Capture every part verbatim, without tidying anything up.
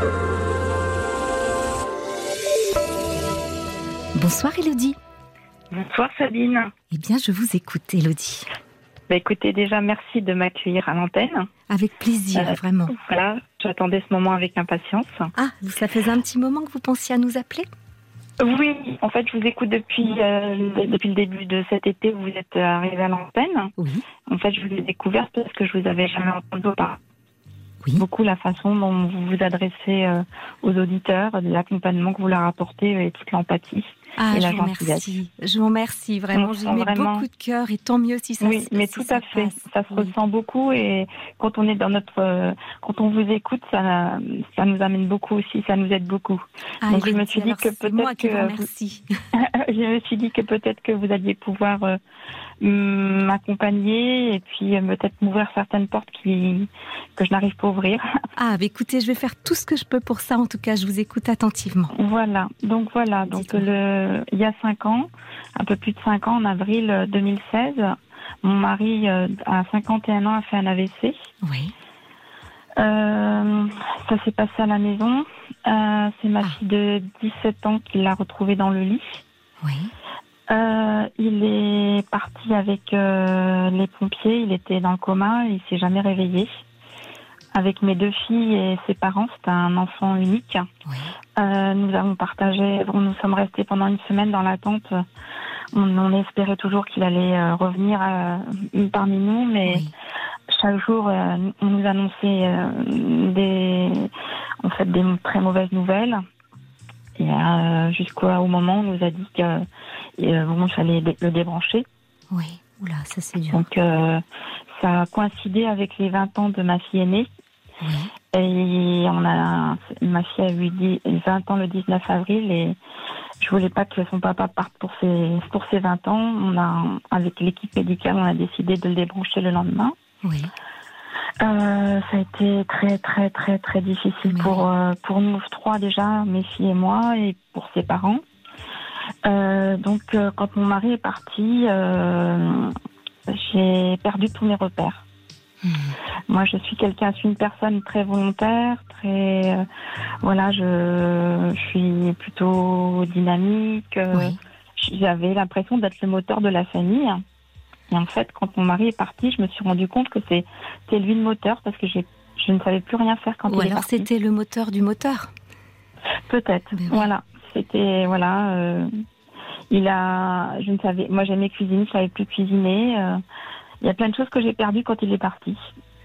Bonsoir Élodie. Bonsoir Sabine. Eh bien, je vous écoute Élodie. Bah, écoutez, déjà merci de m'accueillir à l'antenne. Avec plaisir, euh, vraiment. Voilà, j'attendais ce moment avec impatience. Ah, ça faisait un petit moment que vous pensiez à nous appeler ? Oui, en fait, je vous écoute depuis, euh, depuis le début de cet été où vous êtes arrivé à l'antenne. Oui. En fait, je vous ai découverte parce que je vous avais jamais entendu auparavant. Oui. Beaucoup la façon dont vous vous adressez euh, aux auditeurs, l'accompagnement que vous leur apportez et toute l'empathie. Ah, et je la vous gentillesse. remercie. Je vous remercie, vraiment. J'y mets vraiment... beaucoup de cœur et tant mieux si ça Oui, se mais si tout ça à fait. passe. Ça se Oui. ressent beaucoup et quand on est dans notre, euh, quand on vous écoute, ça, ça nous amène beaucoup aussi, ça nous aide beaucoup. Ah, Donc je me Élodie, suis dit alors que c'est moi peut-être qui vous que remercie. vous... je me suis dit que peut-être que vous alliez pouvoir euh, m'accompagner et puis euh, peut-être m'ouvrir certaines portes qui que je n'arrive pas à ouvrir. Ah, bah écoutez, je vais faire tout ce que je peux pour ça. En tout cas, je vous écoute attentivement. Voilà. Donc voilà. Donc Dites-moi. le, il y a cinq ans, un peu plus de cinq ans, en avril deux mille seize, mon mari euh, à cinquante et un ans a fait un A V C. Oui. Euh, ça s'est passé à la maison. Euh, c'est ma Ah. fille de dix-sept ans qui l'a retrouvé dans le lit. Oui. Euh, il est parti avec euh, les pompiers. Il était dans le coma. Il s'est jamais réveillé. Avec mes deux filles et ses parents, c'était un enfant unique. Oui. Euh, nous avons partagé. Bon, nous sommes restés pendant une semaine dans l'attente. On, on espérait toujours qu'il allait euh, revenir euh, parmi nous, mais Oui. chaque jour, euh, on nous annonçait euh, des, en fait, des très mauvaises nouvelles. Et euh, jusqu'au au moment où on nous a dit que euh, bon, il fallait dé- le débrancher. Oui. Oula, ça c'est dur. Donc, euh, ça a coïncidé avec les vingt ans de ma fille aînée. Oui. Et on a, ma fille a eu dix, vingt ans le dix-neuf avril et je voulais pas que son papa parte pour ses, pour ses vingt ans. On a, avec l'équipe médicale, on a décidé de le débrancher le lendemain. Oui. Euh, ça a été très très très très difficile Mais pour oui. euh, pour nous trois déjà, mes filles et moi, et pour ses parents. Euh, donc euh, quand mon mari est parti, euh, j'ai perdu tous mes repères. Mmh. Moi, je suis quelqu'un, je suis une personne très volontaire, très euh, voilà, je, je suis plutôt dynamique. Euh, Oui. J'avais l'impression d'être le moteur de la famille. Et en fait, quand mon mari est parti, je me suis rendu compte que c'est, c'est lui le moteur parce que j'ai, je ne savais plus rien faire quand Ou il est alors parti. c'était le moteur du moteur. Peut-être. Ben oui. Voilà. C'était voilà. Euh, il a, je ne savais. Moi, j'aimais cuisiner, je savais plus cuisiner. Euh, il y a plein de choses que j'ai perdues quand il est parti.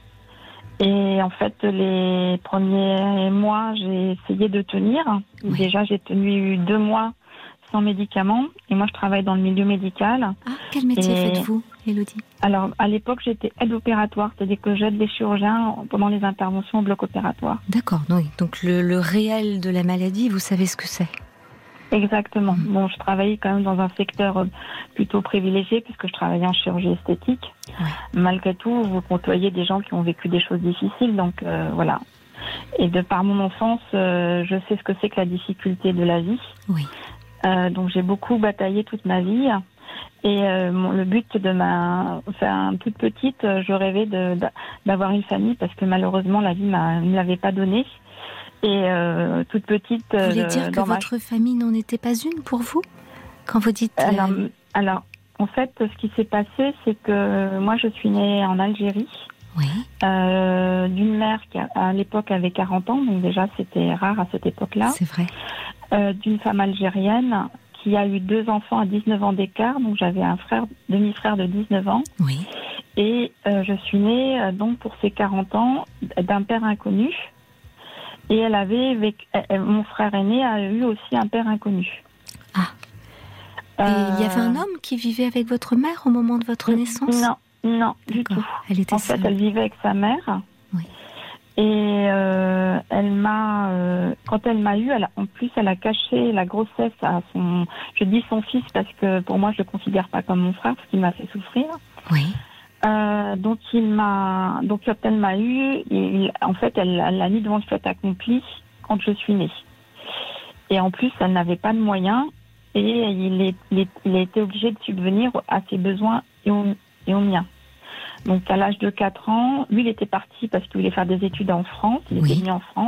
Et en fait, les premiers mois, j'ai essayé de tenir. Oui. Déjà, j'ai tenu deux mois sans médicaments. Et moi, je travaille dans le milieu médical. Ah, quel métier Et- faites-vous, Élodie ? Alors, à l'époque, j'étais aide opératoire, c'est-à-dire que j'aide les chirurgiens pendant les interventions au bloc opératoire. D'accord, oui. Donc le, le réel de la maladie, vous savez ce que c'est. Exactement. Mhm. Bon, je travaillais quand même dans un secteur euh, plutôt privilégié puisque je travaillais en chirurgie esthétique. Ouais. Malgré tout, vous côtoyez des gens qui ont vécu des choses difficiles, donc euh, voilà. Et de par mon enfance, euh, je sais ce que c'est que la difficulté de la vie. Oui. Euh, donc j'ai beaucoup bataillé toute ma vie. Et euh, mon, le but de ma, enfin toute petite, euh, je rêvais de, de, d'avoir une famille parce que malheureusement la vie m'a, ne me l'avait pas donnée. Et euh, toute petite, Vous voulez euh, dire que dans ma- votre famille n'en était pas une pour vous ? Quand vous dites... alors, euh, alors, en fait, ce qui s'est passé, c'est que moi, je suis née en Algérie, Oui. euh, d'une mère qui, a- à l'époque, avait quarante ans, donc déjà, c'était rare à cette époque-là, C'est vrai. euh, d'une femme algérienne qui a eu deux enfants à dix-neuf ans d'écart, donc j'avais un frère, demi-frère de dix-neuf ans, Oui. et euh, je suis née, euh, donc, pour ses quarante ans, d'un père inconnu, et elle avait, vécu, euh, mon frère aîné a eu aussi un père inconnu. Ah. Et il y avait un homme qui vivait avec votre mère au moment de votre naissance ? Non, non, du D'accord. tout. Elle était En fait, seule. elle vivait avec sa mère. Oui. Et euh, elle m'a, euh, quand elle m'a eu, elle, a- en plus, elle a caché la grossesse à son, je dis son fils parce que pour moi, je le considère pas comme mon frère parce qu'il m'a fait souffrir. Oui. Euh, donc il m'a, donc quand elle m'a eu, il, en fait, elle, elle l'a mis devant le fait accompli quand je suis née. Et en plus, elle n'avait pas de moyens et il, est, il, est, il a été obligé de subvenir à ses besoins et aux, et aux miens. Donc à l'âge de quatre ans, lui il était parti parce qu'il voulait faire des études en France, il Oui. était venu en France.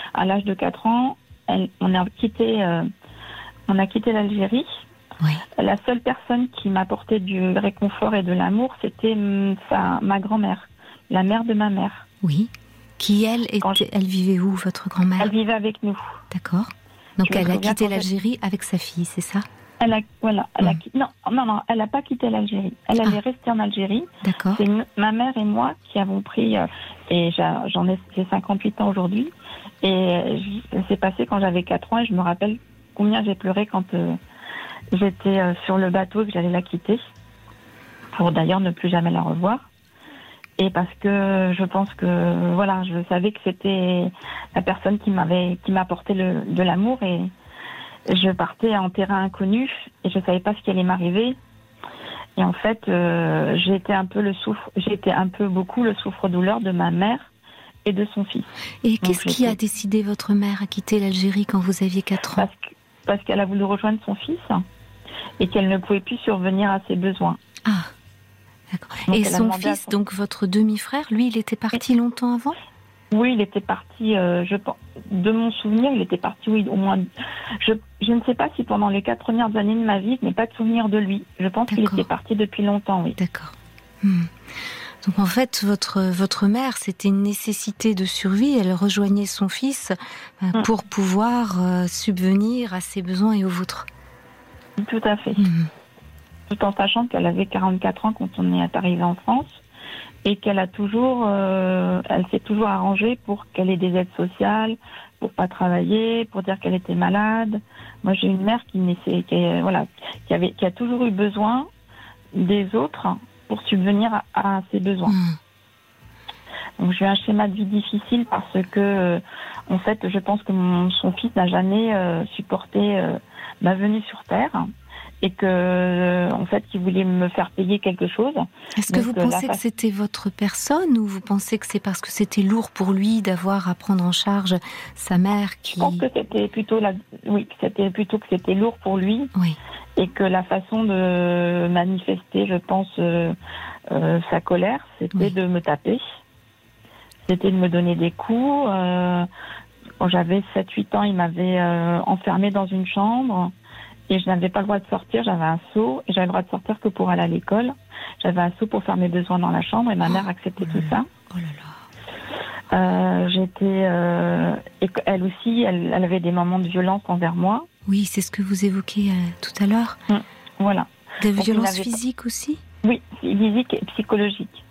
à l'âge de quatre ans, elle, on a quitté, euh, on a quitté l'Algérie. Oui. La seule personne qui m'apportait du réconfort et de l'amour, c'était sa, ma grand-mère, la mère de ma mère. Oui. Qui, elle, était, je... elle vivait où, votre grand-mère? Elle vivait avec nous. D'accord. Donc, je elle a quitté l'Algérie elle... avec sa fille, c'est ça? Elle a, voilà, elle hum. a, non, non, non, elle n'a pas quitté l'Algérie. Elle ah. allait rester en Algérie. D'accord. C'est une, ma mère et moi qui avons pris, euh, et j'en ai, j'ai cinquante-huit ans aujourd'hui, et ça s'est passé quand j'avais quatre ans, et je me rappelle combien j'ai pleuré quand euh, j'étais euh, sur le bateau et que j'allais la quitter, pour d'ailleurs ne plus jamais la revoir. Et parce que je pense que, voilà, je savais que c'était la personne qui m'avait, qui m'apportait le, de l'amour, et je partais en terrain inconnu et je savais pas ce qui allait m'arriver. Et en fait, euh, j'ai été un peu le souffre, j'ai été un peu beaucoup le souffre-douleur de ma mère et de son fils. Et qu'est-ce qui a décidé votre mère à quitter l'Algérie quand vous aviez quatre ans? Parce que, parce qu'elle a voulu rejoindre son fils et qu'elle ne pouvait plus survenir à ses besoins. Ah, d'accord. Donc et son fils, son... donc votre demi-frère, lui, il était parti longtemps avant? Oui, il était parti, euh, je pense, de mon souvenir, il était parti, oui, au moins. Je, je ne sais pas si pendant les quatre premières années de ma vie, je n'ai pas de souvenir de lui. Je pense qu'il était parti depuis longtemps, oui. D'accord. Hmm. Donc en fait, votre, votre mère, c'était une nécessité de survie. Elle rejoignait son fils euh, hmm. pour pouvoir euh, subvenir à ses besoins et aux vôtres. Tout à fait. Hmm. Tout en sachant qu'elle avait quarante-quatre ans quand on est arrivé en France. Et qu'elle a toujours, euh, elle s'est toujours arrangée pour qu'elle ait des aides sociales, pour pas travailler, pour dire qu'elle était malade. Moi, j'ai une mère qui, qui, voilà, qui avait, qui a toujours eu besoin des autres pour subvenir à, à ses besoins. Mmh. Donc, j'ai eu un schéma de vie difficile parce que, euh, en fait, je pense que mon, son fils n'a jamais euh, supporté euh, ma venue sur Terre. Et que, euh, en fait, il voulait me faire payer quelque chose. Est-ce que vous pensez que c'était votre personne ou vous pensez que c'est parce que c'était lourd pour lui d'avoir à prendre en charge sa mère qui... Je pense que c'était plutôt, la... oui, que c'était plutôt que c'était lourd pour lui. Oui. Et que la façon de manifester, je pense, euh, euh, sa colère, c'était oui. de me taper. C'était de me donner des coups. Euh, quand j'avais sept huit ans, il m'avait euh, enfermée dans une chambre. Et je n'avais pas le droit de sortir, j'avais un seau, et j'avais le droit de sortir que pour aller à l'école. J'avais un seau pour faire mes besoins dans la chambre, et ma mère acceptait oh tout ça. Oh là là. Euh, j'étais... Euh, et elle aussi, elle, elle avait des moments de violence envers moi. Oui, c'est ce que vous évoquiez euh, tout à l'heure. Mmh, voilà. De violence physique pas... aussi? Oui, physique et psychologique.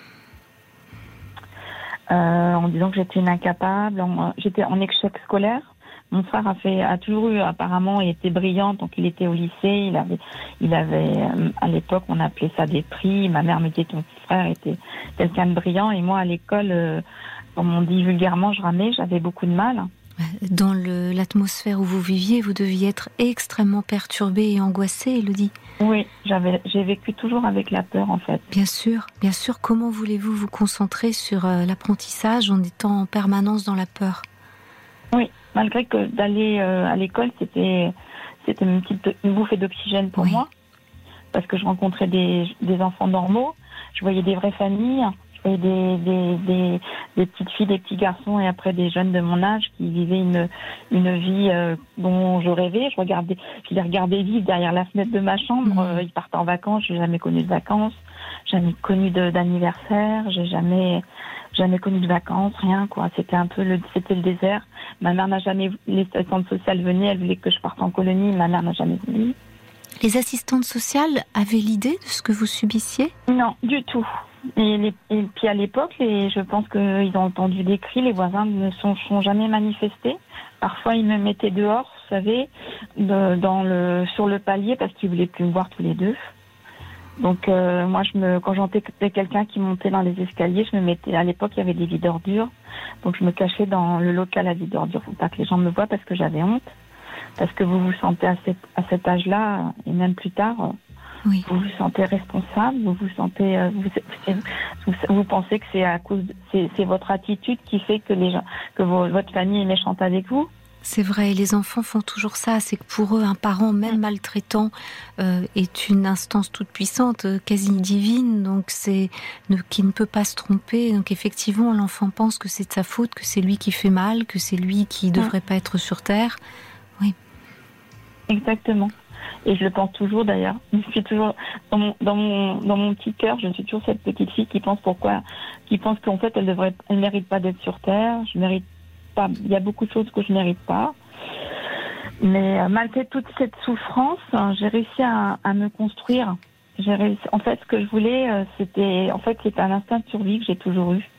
Euh, en disant que j'étais une incapable, en, j'étais en échec scolaire. Mon frère a fait, a toujours eu, apparemment, il était brillant, donc il était au lycée, il avait, il avait, à l'époque, on appelait ça des prix. Ma mère me disait que mon frère était quelqu'un de brillant, et moi, à l'école, euh, comme on dit vulgairement, je ramais, j'avais beaucoup de mal. Dans le, l'atmosphère où vous viviez, vous deviez être extrêmement perturbée et angoissée, Élodie. Oui, j'avais, j'ai vécu toujours avec la peur, en fait. Bien sûr, bien sûr. Comment voulez-vous vous concentrer sur euh, l'apprentissage en étant en permanence dans la peur? Oui. Malgré que d'aller euh, à l'école, c'était, c'était une petite une bouffée d'oxygène pour oui. moi, parce que je rencontrais des, des enfants normaux, je voyais des vraies familles, je voyais des, des, des, des petites filles, des petits garçons, et après des jeunes de mon âge qui vivaient une, une vie euh, dont je rêvais. Je regardais, je les regardais vivre derrière la fenêtre de ma chambre. Mmh. Euh, ils partent en vacances, j'ai jamais connu de vacances, jamais connu de, d'anniversaire, j'ai jamais... jamais connu de vacances, rien quoi. C'était un peu le, c'était le désert. Ma mère n'a jamais, les assistantes sociales venaient, elle voulait que je parte en colonie. Ma mère n'a jamais voulu. Les assistantes sociales avaient l'idée de ce que vous subissiez? Non, du tout. Et, les, et puis à l'époque, les, je pense qu'ils ont entendu des cris. Les voisins ne sont, sont jamais manifestés. Parfois, ils me mettaient dehors, vous savez, de, dans le, sur le palier parce qu'ils voulaient plus me voir tous les deux. Donc euh, moi, je me, quand j'entendais quelqu'un qui montait dans les escaliers, je me mettais. À l'époque, il y avait des vides d'ordures, donc je me cachais dans le local à vides d'ordures pour pas que les gens me voient parce que j'avais honte. Parce que vous vous sentez à, cette, à cet âge-là et même plus tard, oui. vous vous sentez responsable, vous vous sentez, euh, vous, vous, vous pensez que c'est à cause, de, c'est, c'est votre attitude qui fait que les gens, que vos, votre famille est méchante avec vous. C'est vrai, les enfants font toujours ça. C'est que pour eux, un parent, même mmh. maltraitant, euh, est une instance toute puissante, quasi divine, donc c'est ne, qui ne peut pas se tromper. Donc effectivement, l'enfant pense que c'est de sa faute, que c'est lui qui fait mal, que c'est lui qui ne devrait mmh. pas être sur terre. Oui. Exactement. Et je le pense toujours d'ailleurs. Je suis toujours dans mon dans mon dans mon petit cœur, je suis toujours cette petite fille qui pense pourquoi, qui pense qu'en fait elle devrait, elle mérite pas d'être sur terre. Je mérite pas. Il y a beaucoup de choses que je mérite pas. Mais euh, malgré toute cette souffrance, hein, j'ai réussi à, à me construire. J'ai réussi. En fait, ce que je voulais, euh, c'était, en fait, c'était un instinct de survie que j'ai toujours eu.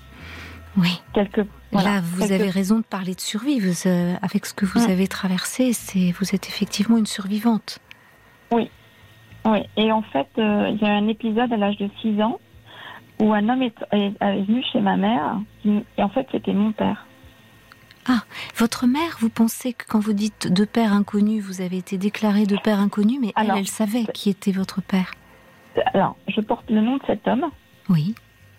Oui. Quelque Voilà, Là, vous quelque... avez raison de parler de survie. Vous, euh, avec ce que vous mmh. avez traversé, c'est, vous êtes effectivement une survivante. Oui, oui. Et en fait, euh, il y a eu un épisode à l'âge de six ans où un homme est, est, est venu chez ma mère, et en fait, c'était mon père. Ah, votre mère, vous pensez que quand vous dites de père inconnu, vous avez été déclaré de père inconnu, mais alors, elle, elle savait qui était votre père. Alors, je porte le nom de cet homme. Oui.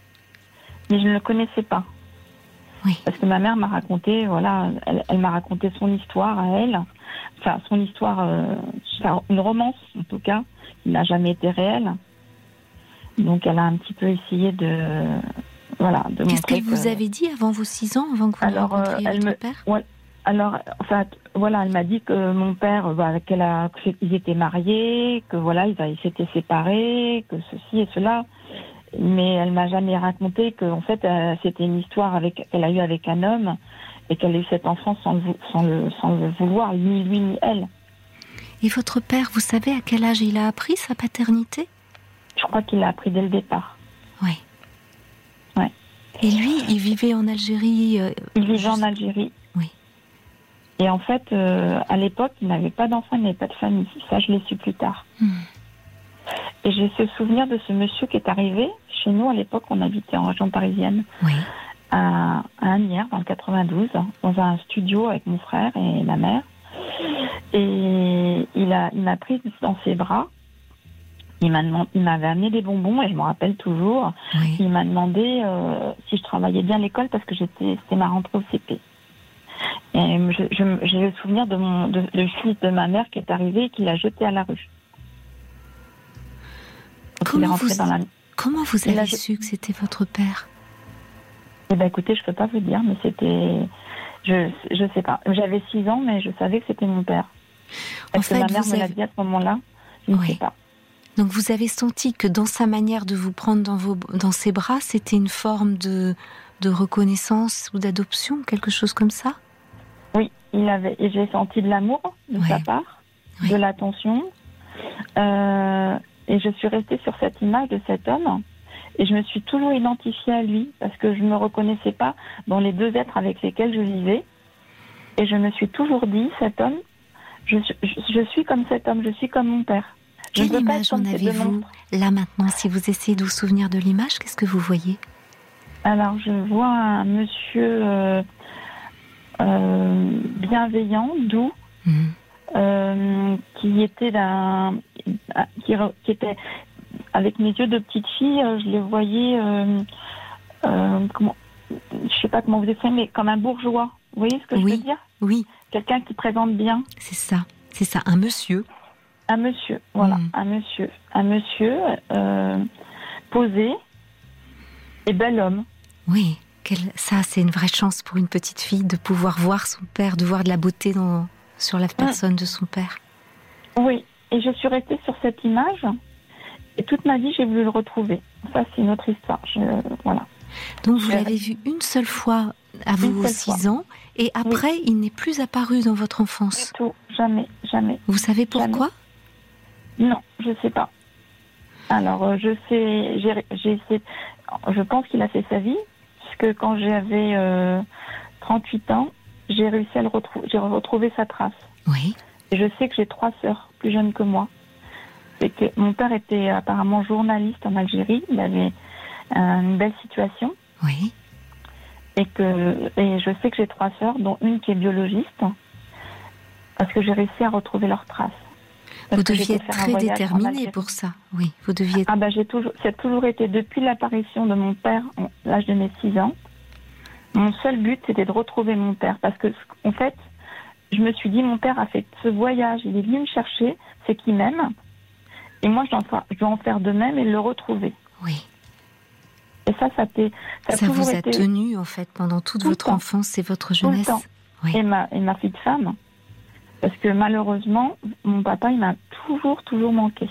Mais je ne le connaissais pas. Oui. Parce que ma mère m'a raconté, voilà, elle, elle m'a raconté son histoire à elle, enfin son histoire, euh, une romance en tout cas, qui n'a jamais été réelle. Donc elle a un petit peu essayé de, voilà, de Qu'est-ce montrer qu'elle que... vous avait dit avant vos six ans, avant que vous alors, rencontriez euh, elle votre me... père ouais, alors, enfin, voilà, elle m'a dit que mon père, bah, qu'elle a, qu'ils étaient mariés, que voilà, ils, ils s'étaient séparés, que ceci et cela. Mais elle m'a jamais raconté que, en fait, euh, c'était une histoire avec, qu'elle a eue avec un homme et qu'elle a eu cet enfant sans le, sans le, sans le vouloir, ni lui ni elle. Et votre père, vous savez à quel âge il a appris sa paternité ? Je crois qu'il l'a appris dès le départ. Oui. Ouais. Et lui, il vivait en Algérie euh, Il vivait juste... en Algérie. Oui. Et en fait, euh, à l'époque, il n'avait pas d'enfant, il n'avait pas de famille. Ça, je l'ai su plus tard. Hmm. Et j'ai ce souvenir de ce monsieur qui est arrivé chez nous. À l'époque, on habitait en région parisienne, oui. à, à Asnières, dans le quatre-vingt-douze, dans un studio avec mon frère et ma mère. Et il, a, il m'a prise dans ses bras. Il, m'a demandé, il m'avait amené des bonbons, et je me rappelle toujours. Oui. Il m'a demandé euh, si je travaillais bien à l'école, parce que j'étais, c'était ma rentrée au C P. Et je, je, j'ai le souvenir de mon, de, de fils de ma mère qui est arrivé et qui l'a jeté à la rue. Comment vous, dans la... comment vous avez su que c'était votre père ? Eh ben, écoutez, je peux pas vous dire, mais c'était, je, je sais pas. J'avais six ans, mais je savais que c'était mon père. Parce en fait, que ma mère me avez... l'a dit à ce moment-là. Je ne oui. sais pas. Donc vous avez senti que dans sa manière de vous prendre dans vos, dans ses bras, c'était une forme de, de reconnaissance ou d'adoption, quelque chose comme ça ? Oui, il avait, et j'ai senti de l'amour de oui. sa part, oui. de l'attention. Euh, Et je suis restée sur cette image de cet homme et je me suis toujours identifiée à lui parce que je ne me reconnaissais pas dans les deux êtres avec lesquels je vivais. Et je me suis toujours dit, cet homme, je, je, je suis comme cet homme, je suis comme mon père. Je Quelle image en avez-vous là maintenant ? Si vous essayez de vous souvenir de l'image, qu'est-ce que vous voyez ? Alors je vois un monsieur euh, euh, bienveillant, doux, mmh. Euh, qui était d'un, qui, qui était avec mes yeux de petite fille, je le voyais, euh, euh, comment, je sais pas comment vous décrire, mais comme un bourgeois. Vous voyez ce que oui, je veux dire ? Oui. Quelqu'un qui présente bien. C'est ça, c'est ça, un monsieur. Un monsieur, voilà, mmh. un monsieur, un monsieur euh, posé et bel homme. Oui, quel, ça c'est une vraie chance pour une petite fille de pouvoir voir son père, de voir de la beauté dans sur la personne mmh. de son père. Oui, et je suis restée sur cette image et toute ma vie j'ai voulu le retrouver. Ça c'est une autre histoire. Je, voilà. Donc vous je... l'avez vu une seule fois à vos six ans et après oui. il n'est plus apparu dans votre enfance. Du tout, jamais, jamais. Vous savez pourquoi ? Jamais. Non, je sais pas. Alors je sais, j'ai, j'ai essayé, je pense qu'il a fait sa vie puisque quand j'avais euh, trente-huit ans, j'ai réussi à le retrouver, j'ai retrouvé sa trace. Oui. Et je sais que j'ai trois sœurs plus jeunes que moi. C'est que mon père était apparemment journaliste en Algérie. Il avait euh, une belle situation. Oui. Et que, et je sais que j'ai trois sœurs, dont une qui est biologiste, parce que j'ai réussi à retrouver leurs traces. Vous deviez être très déterminée pour ça. Oui, vous deviez. Ah ben j'ai toujours, ça a toujours été depuis l'apparition de mon père, à l'âge de mes six ans. Mon seul but, c'était de retrouver mon père. Parce que, en fait, je me suis dit, mon père a fait ce voyage, il est venu me chercher, c'est qu'il m'aime. Et moi, je dois, en faire, je dois en faire de même et le retrouver. Oui. Et ça, ça, t'est, ça, a ça toujours vous a été... tenu, en fait, pendant toute Tout votre enfance et votre jeunesse. Tout le temps. Oui. Et, ma, et ma fille de femme. Parce que malheureusement, mon papa, il m'a toujours, toujours manqué.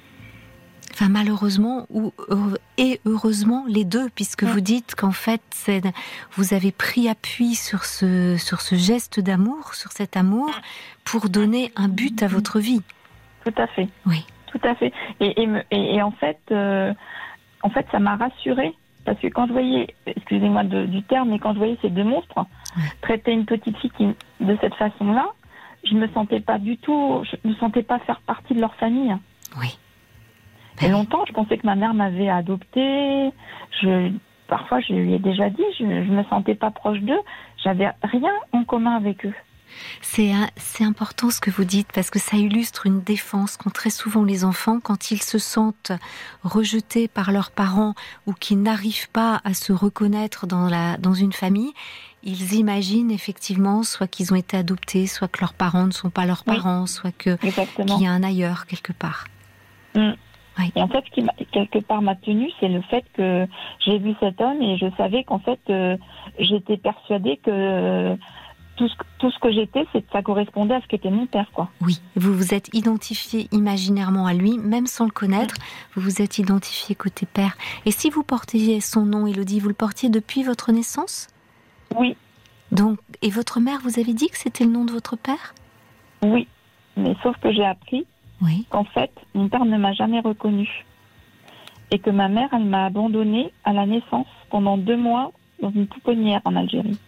Enfin, malheureusement, ou, et heureusement, les deux, puisque oui. vous dites qu'en fait, c'est, vous avez pris appui sur ce, sur ce geste d'amour, sur cet amour, pour donner un but à votre vie. Tout à fait. Oui. Tout à fait. Et, et, et, et en fait, euh, en fait, ça m'a rassurée. Parce que quand je voyais, excusez-moi de, du terme, mais quand je voyais ces deux monstres oui. traiter une petite fille qui, de cette façon-là, je me sentais pas du tout, je me sentais pas faire partie de leur famille. Oui. Et longtemps, je pensais que ma mère m'avait adoptée. Je, parfois, je lui ai déjà dit, je, je me sentais pas proche d'eux. J'avais rien en commun avec eux. C'est, c'est important ce que vous dites, parce que ça illustre une défense qu'ont très souvent les enfants quand ils se sentent rejetés par leurs parents ou qu'ils n'arrivent pas à se reconnaître dans, la, dans une famille. Ils imaginent effectivement soit qu'ils ont été adoptés, soit que leurs parents ne sont pas leurs oui. parents, soit que, Exactement. qu'il y a un ailleurs quelque part. Mm. Oui. Et en fait, ce qui m'a, quelque part m'a tenue, c'est le fait que j'ai vu cet homme et je savais qu'en fait, euh, j'étais persuadée que euh, tout, ce, tout ce que j'étais, c'est, ça correspondait à ce qu'était mon père, quoi. Oui, vous vous êtes identifié imaginairement à lui, même sans le connaître, vous vous êtes identifié côté père. Et si vous portiez son nom, Élodie, vous le portiez depuis votre naissance ? Oui. Donc, et votre mère, vous avez dit que c'était le nom de votre père ? Oui, mais sauf que j'ai appris oui. qu'en fait, mon père ne m'a jamais reconnue. Et que ma mère, elle m'a abandonnée à la naissance pendant deux mois dans une pouponnière en Algérie.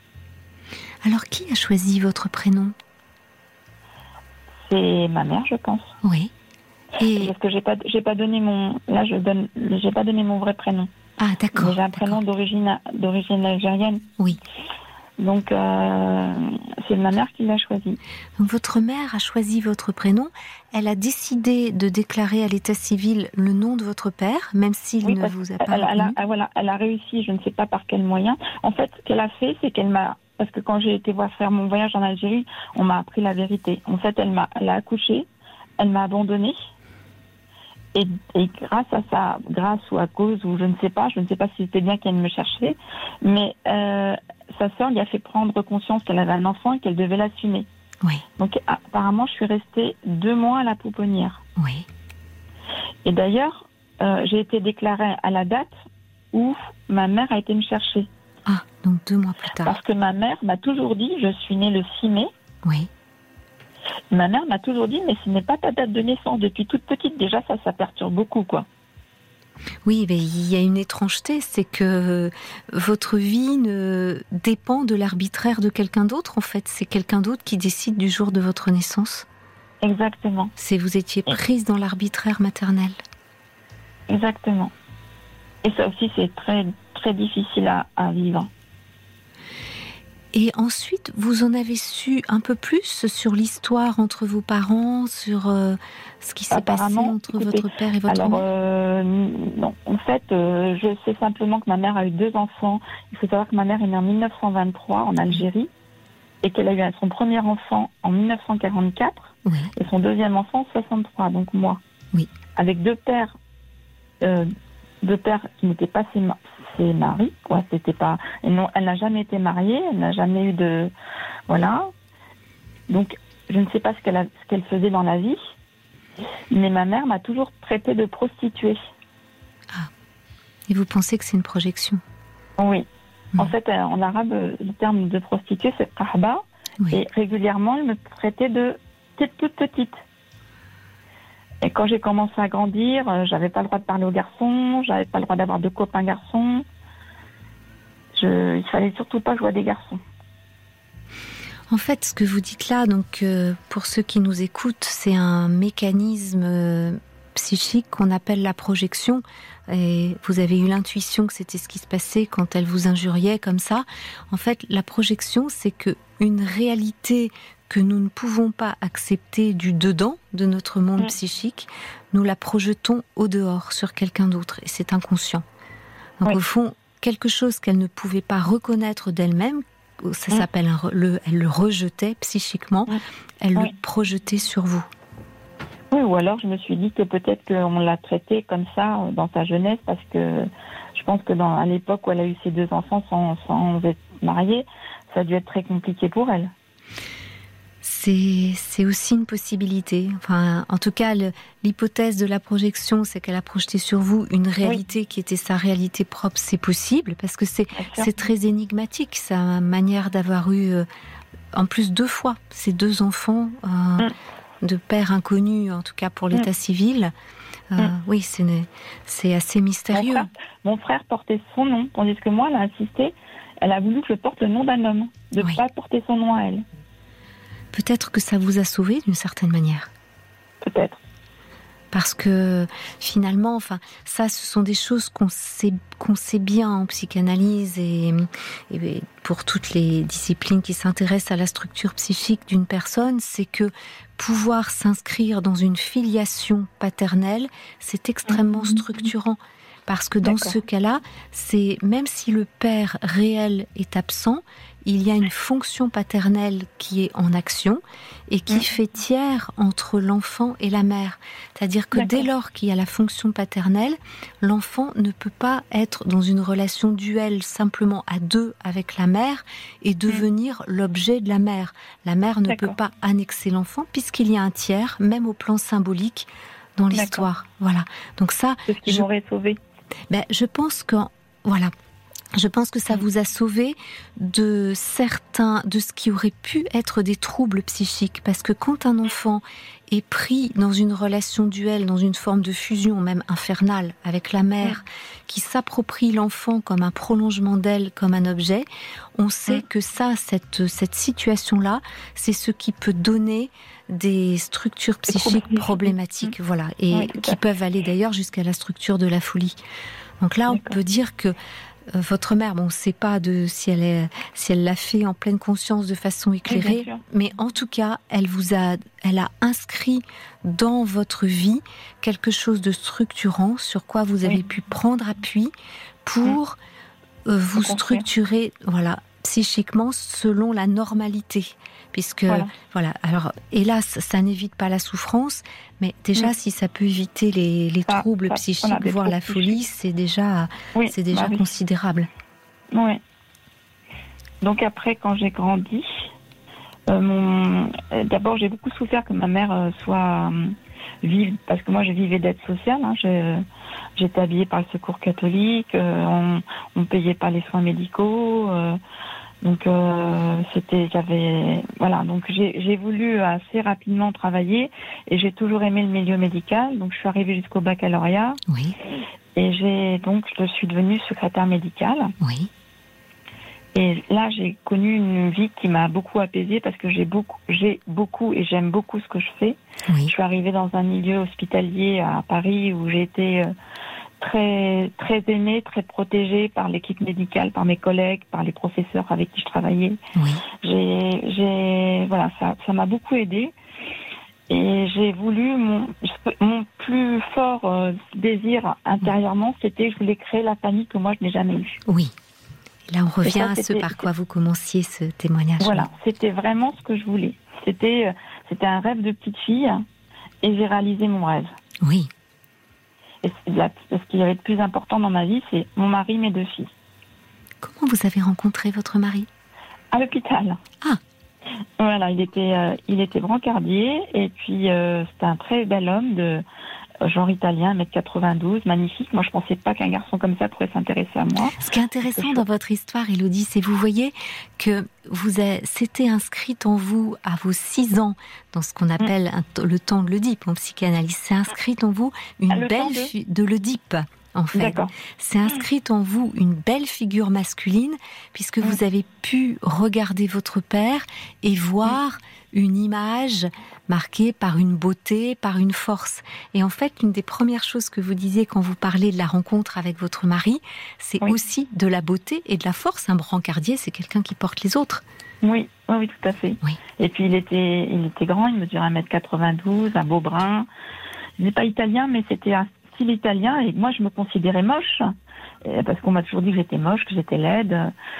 Alors, qui a choisi votre prénom ? C'est ma mère, je pense. Oui. Et... Parce que j'ai pas, j'ai pas donné mon, là, je donne, j'ai pas donné mon vrai prénom. Ah, d'accord. Mais j'ai un prénom d'accord. d'origine, d'origine algérienne. Oui. Donc, euh, c'est ma mère qui l'a choisi. Donc, votre mère a choisi votre prénom. Elle a décidé de déclarer à l'état civil le nom de votre père, même s'il oui, ne vous a pas elle, reconnu. Elle a, voilà, elle a réussi, je ne sais pas par quel moyen. En fait, ce qu'elle a fait, c'est qu'elle m'a... Parce que quand j'ai été voir faire mon voyage en Algérie, on m'a appris la vérité. En fait, elle m'a, elle a accouché, elle m'a abandonnée. Et, et grâce à ça, grâce ou à cause, ou je ne sais pas, je ne sais pas si c'était bien qu'elle me cherchait, mais euh, sa sœur lui a fait prendre conscience qu'elle avait un enfant et qu'elle devait l'assumer. Oui. Donc apparemment, je suis restée deux mois à la pouponnière. Oui. Et d'ailleurs, euh, j'ai été déclarée à la date où ma mère a été me chercher. Ah, donc deux mois plus tard. Parce que ma mère m'a toujours dit, je suis née le six mai. Oui. Ma mère m'a toujours dit, mais ce n'est pas ta date de naissance. Depuis toute petite, déjà, ça, ça perturbe beaucoup, quoi. Oui, mais il y a une étrangeté, c'est que votre vie ne dépend de l'arbitraire de quelqu'un d'autre, en fait. C'est quelqu'un d'autre qui décide du jour de votre naissance. Exactement. C'est vous étiez prise dans l'arbitraire maternel. Exactement. Et ça aussi, c'est très, très difficile à, à vivre. Et ensuite, vous en avez su un peu plus sur l'histoire entre vos parents, sur euh, ce qui s'est passé entre écoutez, votre père et votre alors, mère euh, non, en fait, euh, je sais simplement que ma mère a eu deux enfants. Il faut savoir que ma mère est née en dix-neuf cent vingt-trois en Algérie et qu'elle a eu son premier enfant en dix-neuf cent quarante-quatre oui. et son deuxième enfant en soixante-trois, donc moi. Oui. Avec deux pères, euh, deux pères qui n'étaient pas ses, ses maris, quoi. C'était pas, et non, elle n'a jamais été mariée, elle n'a jamais eu de, voilà. Donc, je ne sais pas ce qu'elle a, ce qu'elle faisait dans la vie, mais ma mère m'a toujours traité de prostituée. Ah. Et vous pensez que c'est une projection ? Oui. Mmh. En fait, en arabe, le terme de prostituée, c'est qahba, oui. Et régulièrement, elle me traitait de toute, toute petite. Et quand j'ai commencé à grandir, euh, j'avais pas le droit de parler aux garçons, j'avais pas le droit d'avoir de copains garçons. Je, il fallait surtout pas jouer à des garçons. En fait, ce que vous dites là, donc euh, pour ceux qui nous écoutent, c'est un mécanisme euh, psychique qu'on appelle la projection. Et vous avez eu l'intuition que c'était ce qui se passait quand elle vous injuriait comme ça. En fait, la projection, c'est que une réalité que nous ne pouvons pas accepter du dedans de notre monde mmh. psychique, nous la projetons au dehors sur quelqu'un d'autre et c'est inconscient. Donc oui. Au fond, quelque chose qu'elle ne pouvait pas reconnaître d'elle-même, ça mmh. s'appelle un re, le, elle le rejetait psychiquement, mmh. elle oui. le projetait sur vous. Oui, ou alors je me suis dit que peut-être qu'on l'a traité comme ça dans sa jeunesse, parce que je pense que dans, à l'époque où elle a eu ses deux enfants sans, sans être mariée, ça a dû être très compliqué pour elle. C'est, c'est aussi une possibilité. Enfin, en tout cas, le, l'hypothèse de la projection, c'est qu'elle a projeté sur vous une réalité oui. qui était sa réalité propre. C'est possible, parce que c'est, c'est très énigmatique, sa manière d'avoir eu, euh, en plus deux fois, ces deux enfants euh, mm. de pères inconnus, en tout cas pour l'état mm. civil. Euh, mm. Oui, c'est, c'est assez mystérieux. Mon frère, mon frère portait son nom, tandis que moi, elle a insisté, elle a voulu que je porte le nom d'un homme, de ne oui. pas porter son nom à elle. Peut-être que ça vous a sauvé d'une certaine manière. Peut-être. Parce que finalement, enfin, ça, ce sont des choses qu'on sait, qu'on sait bien en psychanalyse et, et pour toutes les disciplines qui s'intéressent à la structure psychique d'une personne, c'est que pouvoir s'inscrire dans une filiation paternelle, c'est extrêmement structurant. Parce que dans D'accord. ce cas-là, c'est même si le père réel est absent, il y a une fonction paternelle qui est en action et qui mmh. fait tiers entre l'enfant et la mère. C'est-à-dire que D'accord. dès lors qu'il y a la fonction paternelle, l'enfant ne peut pas être dans une relation duelle simplement à deux avec la mère et devenir mmh. l'objet de la mère. La mère ne D'accord. peut pas annexer l'enfant puisqu'il y a un tiers, même au plan symbolique, dans l'histoire. D'accord. Voilà. Donc ça, c'est ce qui je... m'aurait sauvé. Ben, je pense que voilà, je pense que ça vous a sauvé de certains, de ce qui aurait pu être des troubles psychiques, parce que quand un enfant est pris dans une relation duelle, dans une forme de fusion même infernale avec la mère, qui s'approprie l'enfant comme un prolongement d'elle, comme un objet, on sait que ça, cette cette situation-là, c'est ce qui peut donner des structures psychiques problématiques, mmh. voilà, et oui, qui peuvent aller d'ailleurs jusqu'à la structure de la folie. Donc là, D'accord. on peut dire que euh, votre mère, bon, on ne sait pas de si elle est, si elle l'a fait en pleine conscience, de façon éclairée, oui, mais en tout cas, elle vous a, elle a inscrit dans votre vie quelque chose de structurant sur quoi vous avez oui. pu prendre appui pour oui. euh, vous structurer, voilà, psychiquement selon la normalité. Puisque, voilà. voilà, alors, hélas, ça n'évite pas la souffrance, mais déjà, oui. si ça peut éviter les, les ça, troubles ça, psychiques, voilà, voire la folie, c'est déjà, oui, c'est déjà bah, oui. considérable. Oui. Donc après, quand j'ai grandi, euh, mon... d'abord, j'ai beaucoup souffert que ma mère euh, soit euh, vive, parce que moi, je vivais d'aide sociale, hein, je... j'étais habillée par le Secours catholique, euh, on ne payait pas les soins médicaux, euh, donc euh, c'était, j'avais, voilà, donc j'ai, j'ai voulu assez rapidement travailler et j'ai toujours aimé le milieu médical, donc je suis arrivée jusqu'au baccalauréat. Oui. Et j'ai donc je suis devenue secrétaire médicale. Oui. Et là j'ai connu une vie qui m'a beaucoup apaisée parce que j'ai beaucoup, j'ai beaucoup et j'aime beaucoup ce que je fais. Oui. Je suis arrivée dans un milieu hospitalier à Paris où j'ai été euh, très très aimée, très protégée par l'équipe médicale, par mes collègues, par les professeurs avec qui je travaillais. Oui. J'ai, j'ai, voilà, ça, ça m'a beaucoup aidée. Et j'ai voulu, mon, mon plus fort euh, désir intérieurement, c'était que je voulais créer la famille que moi je n'ai jamais eue. Oui. Et là, on revient ça, à ce par quoi vous commenciez ce témoignage. Voilà, c'était vraiment ce que je voulais. C'était, c'était un rêve de petite fille et j'ai réalisé mon rêve. Oui. Et ce qu'il y avait de plus important dans ma vie, c'est mon mari, mes deux filles. Comment vous avez rencontré votre mari ? À l'hôpital. Ah. Voilà, il était, euh, il était brancardier et puis euh, c'était un très bel homme de genre italien, un mètre quatre-vingt-douze, magnifique. Moi, je pensais pas qu'un garçon comme ça pourrait s'intéresser à moi. Ce qui est intéressant dans votre histoire, Élodie, c'est vous voyez que vous avez, c'était inscrit en vous à vos six ans, dans ce qu'on appelle mmh. un, le temps de l'Oedipe en psychanalyse. C'est inscrit en vous une ah, belle fi- de, de l'Oedipe. En fait, D'accord. c'est inscrit en vous une belle figure masculine, puisque mmh. vous avez pu regarder votre père et voir mmh. une image marquée par une beauté, par une force. Et en fait, l'une des premières choses que vous disiez quand vous parlez de la rencontre avec votre mari, c'est oui. aussi de la beauté et de la force. Un brancardier, c'est quelqu'un qui porte les autres. Oui, oui, oui, tout à fait. Oui. Et puis il était, il était grand, il mesurait un mètre quatre-vingt-douze, un beau brun. Il n'est pas italien, mais c'était un style italien. Et moi, je me considérais moche, parce qu'on m'a toujours dit que j'étais moche, que j'étais laide.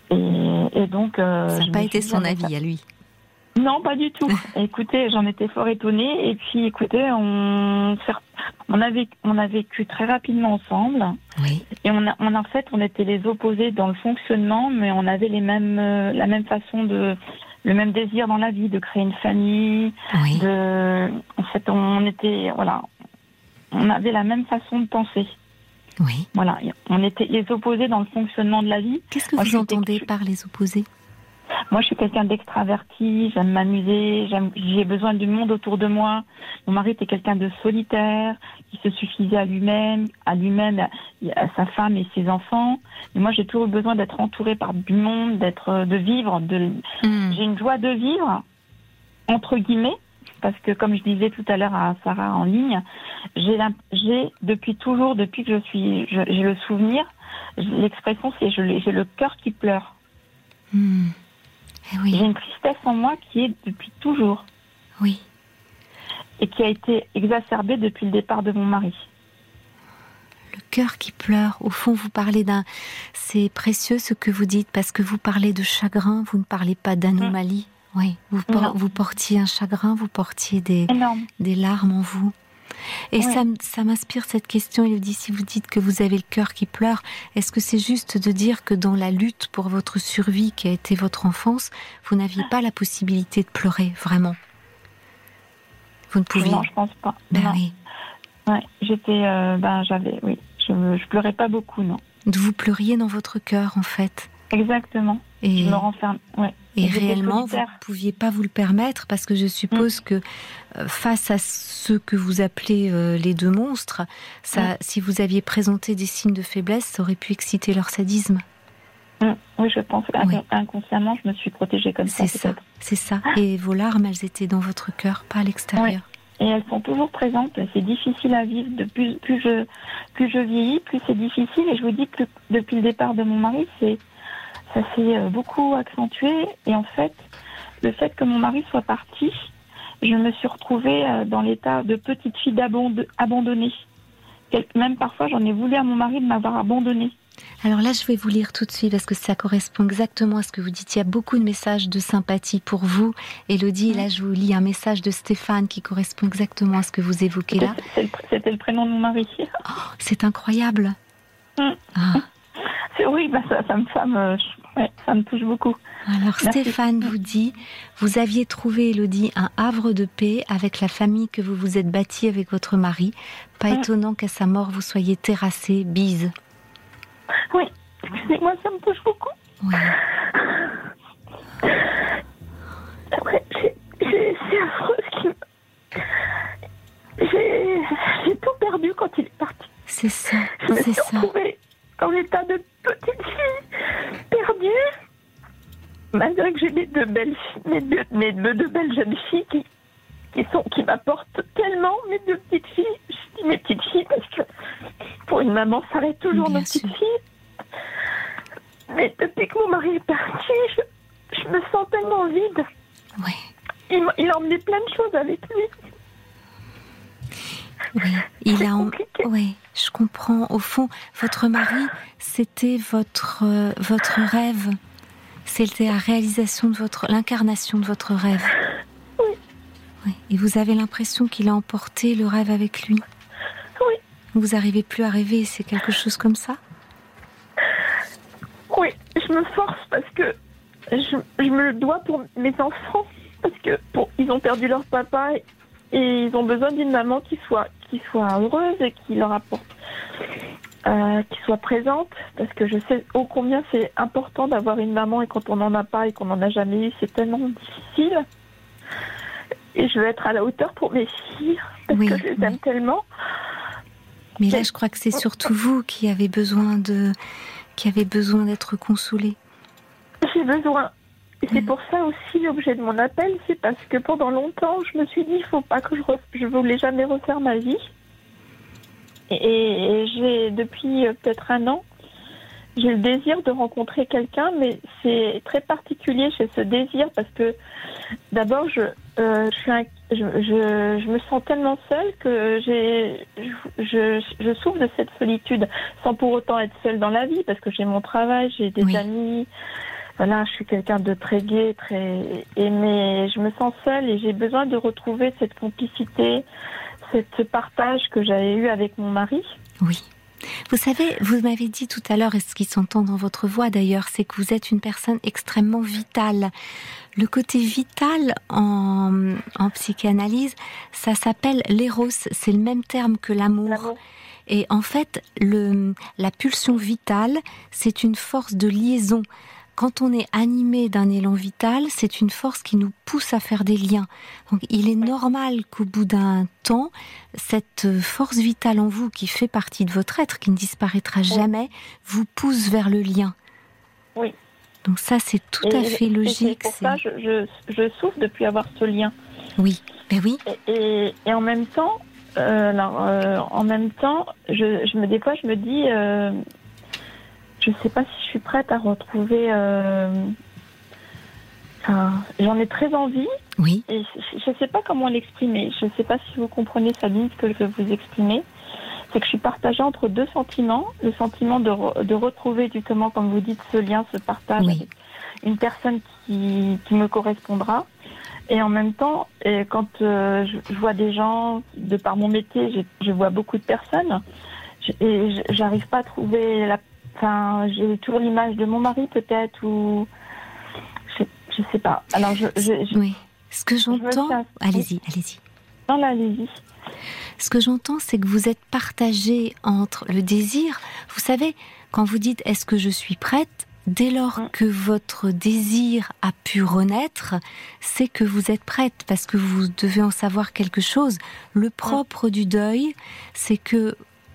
Et, et donc... Euh, ça n'a pas été son avis à lui. Non, pas du tout. Écoutez, j'en étais fort étonnée. Et puis, écoutez, on, on, a, vécu, on a vécu très rapidement ensemble. Oui. Et on a, on a, en fait, on était les opposés dans le fonctionnement, mais on avait les mêmes, euh, la même façon de... le même désir dans la vie, de créer une famille. Oui. De, en fait, on était... Voilà. On avait la même façon de penser. Oui. Voilà. On était les opposés dans le fonctionnement de la vie. Qu'est-ce que Moi, vous entendez suis... par les opposés? Moi, je suis quelqu'un d'extraverti, j'aime m'amuser, j'aime, j'ai besoin du monde autour de moi. Mon mari était quelqu'un de solitaire, qui se suffisait à lui-même, à lui-même, à sa femme et ses enfants. Et moi, j'ai toujours eu besoin d'être entourée par du monde, d'être, de vivre. De... Mmh. J'ai une joie de vivre, entre guillemets, parce que comme je disais tout à l'heure à Sarah en ligne, j'ai, j'ai depuis toujours, depuis que je suis, je, j'ai le souvenir, l'expression c'est je, j'ai le cœur qui pleure. Mmh. Eh oui. J'ai une tristesse en moi qui est depuis toujours. Oui. Et qui a été exacerbée depuis le départ de mon mari. Le cœur qui pleure. Au fond, vous parlez d'un... C'est précieux ce que vous dites, parce que vous parlez de chagrin, vous ne parlez pas d'anomalie. Mmh. Oui. Vous, por... vous portiez un chagrin, vous portiez des, des larmes en vous. Et oui. ça, ça m'inspire cette question, Élodie, si vous dites que vous avez le cœur qui pleure, est-ce que c'est juste de dire que dans la lutte pour votre survie qui a été votre enfance, vous n'aviez pas la possibilité de pleurer, vraiment? Vous ne pouviez? Non, je pense pas. Ben non. oui. Ouais, j'étais, euh, ben j'avais, oui, je, je pleurais pas beaucoup, non. Vous pleuriez dans votre cœur, en fait. Exactement. Et... je me renferme, ouais. Et, et réellement, vous ne pouviez pas vous le permettre, parce que je suppose mmh. que euh, face à ce que vous appelez euh, les deux monstres, ça, mmh. si vous aviez présenté des signes de faiblesse, ça aurait pu exciter leur sadisme. Mmh. Oui, je pense. Oui. Inconsciemment, je me suis protégée comme c'est ça. ça c'est ça. Ah. Et vos larmes, elles étaient dans votre cœur, pas à l'extérieur. Oui. Et elles sont toujours présentes. C'est difficile à vivre. De plus, plus, je, plus je vieillis, plus c'est difficile. Et je vous dis que depuis le départ de mon mari, c'est... ça s'est beaucoup accentué et en fait, le fait que mon mari soit parti, je me suis retrouvée dans l'état de petite fille abandonnée. Même parfois, j'en ai voulu à mon mari de m'avoir abandonnée. Alors là, je vais vous lire tout de suite parce que ça correspond exactement à ce que vous dites. Il y a beaucoup de messages de sympathie pour vous, Élodie. Et là, je vous lis un message de Stéphane qui correspond exactement à ce que vous évoquez là. C'était le prénom de mon mari. Oh, c'est incroyable. Mmh. Ah. Oui, bah ça, ça, me, ça, me, ouais, ça me touche beaucoup. Alors Merci. Stéphane vous dit, vous aviez trouvé, Élodie, un havre de paix avec la famille que vous vous êtes bâtie avec votre mari. Pas mmh. étonnant qu'à sa mort, vous soyez terrassée. Bise. Oui, excusez-moi, ça me touche beaucoup. Oui. Après, j'ai, j'ai, c'est affreux ce qui me... J'ai, j'ai tout perdu quand il est parti. C'est ça, je me c'est suis ça. retrouvée en état de petite fille perdue, malgré que j'ai mes deux belles filles, mes deux, mes deux belles jeunes filles qui, qui, sont, qui m'apportent tellement, mes deux petites filles. Je dis mes petites filles parce que pour une maman, ça reste toujours nos petites filles. Mais depuis que mon mari est parti, je, je me sens tellement vide. Oui. Il, il a emmené plein de choses avec lui. Oui, il a en... oui, je comprends. Au fond, votre mari, c'était votre euh, votre rêve. C'était la réalisation de votre l'incarnation de votre rêve. Oui. Oui. Et vous avez l'impression qu'il a emporté le rêve avec lui. Oui. Vous n'arrivez plus à rêver, c'est quelque chose comme ça? Oui, je me force parce que je, je me le dois pour mes enfants, parce que pour, ils ont perdu leur papa et, et ils ont besoin d'une maman qui soit qui soit heureuse et qui leur apporte, euh, qui soit présente, parce que je sais ô combien c'est important d'avoir une maman et quand on n'en a pas et qu'on n'en a jamais eu, c'est tellement difficile. Et je veux être à la hauteur pour mes filles parce oui, que je les oui. aime tellement. Mais là, je crois que c'est surtout vous qui avez besoin de, qui avez besoin d'être consolée. J'ai besoin. Et c'est pour ça aussi l'objet de mon appel, c'est parce que pendant longtemps, je me suis dit, il faut pas que je re... je voulais jamais refaire ma vie. Et, et j'ai, depuis peut-être un an, j'ai le désir de rencontrer quelqu'un, mais c'est très particulier chez ce désir parce que d'abord, je, euh, je, suis un, je, je, je me sens tellement seule que j'ai, je, je, je souffre de cette solitude sans pour autant être seule dans la vie parce que j'ai mon travail, j'ai des oui. amis. voilà, je suis quelqu'un de très gai, très aimé. Je me sens seule et j'ai besoin de retrouver cette complicité, cette, ce partage que j'avais eu avec mon mari. Oui. Vous savez, vous m'avez dit tout à l'heure, et ce qui s'entend dans votre voix d'ailleurs, c'est que vous êtes une personne extrêmement vitale. Le côté vital en, en psychanalyse, ça s'appelle l'éros. C'est le même terme que l'amour. L'amour. Et en fait, le, la pulsion vitale, c'est une force de liaison. Quand on est animé d'un élan vital, c'est une force qui nous pousse à faire des liens. Donc, il est normal qu'au bout d'un temps, cette force vitale en vous, qui fait partie de votre être, qui ne disparaîtra jamais, vous pousse vers le lien. Oui. Donc ça, c'est tout et, à fait logique. C'est pour ça que je, je, je souffre depuis avoir ce lien. Oui, ben oui. Et, et, et en même temps, euh, alors, euh, en même temps, je, je me, des fois, je me dis... Euh, je ne sais pas si je suis prête à retrouver... Euh... Enfin, j'en ai très envie. Oui. Et je ne sais pas comment l'exprimer. Je ne sais pas si vous comprenez, Sabine, ce que je veux vous exprimer. C'est que je suis partagée entre deux sentiments. Le sentiment de, re, de retrouver, justement, comme vous dites, ce lien, ce partage oui. avec une personne qui, qui me correspondra. Et en même temps, et quand euh, je, je vois des gens, de par mon métier, je, je vois beaucoup de personnes. Je, et j'arrive pas à trouver la... Enfin, j'ai toujours l'image de mon mari, peut-être, ou... Je, je sais pas. Alors, je... je, je oui. Ce que j'entends... tiens... Allez-y, allez-y. Non, là, allez-y. Ce que j'entends, c'est que vous êtes partagé entre le désir... Vous savez, quand vous dites « est-ce que je suis prête ?», dès lors que votre désir a pu renaître, c'est que vous êtes prête, parce que vous devez en savoir quelque chose. Le propre du deuil, c'est que